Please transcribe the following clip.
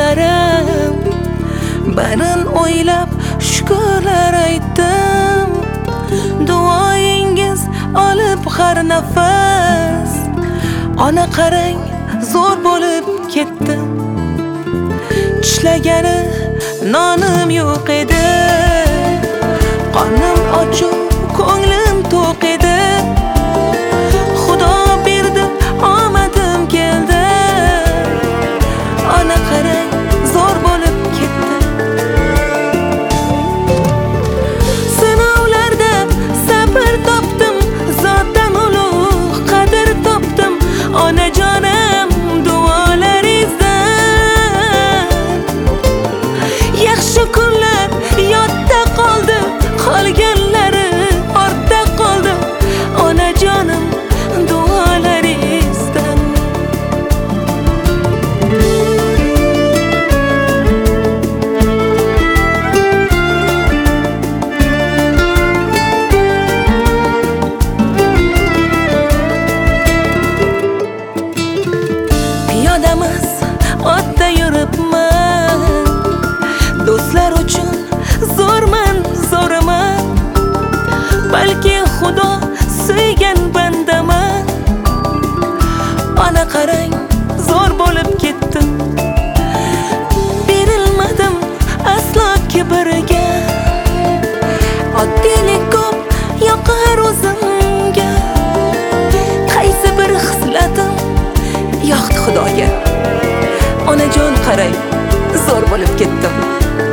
qaram, barin o'ylab shukrlar aytdim. Duoyingiz olib har nafas, ona qarang zo'r bo'lib ketdi. Tishlagani nonim yo'q edi, qonim ochiq, ko'nglim to'q edi. Xudo berdi, omadim keldi. Ona qarang zo'r bo'lib ketdi. Sinovlarda sabr topdim, zotdan ulug' qadr topdim. Onajonim duolaringizdan yaxshi kunlar yodda qoldi, qolganlari ortda qoldi. Onajonim duolaringizdan. Piyodamas, otda yuribman, do'stlar uchun zo'rman, zo'raman. Balki Xudo suygan bandaman. Ona qarang zo'r bo'lib ketdim. Berilmadim aslo kibrga, oddiylik ko'p yoqar o'zimga. Qaysi bir hislatim yoqdi Xudoga. Onajon qarang zo'r bo'lib ketdim.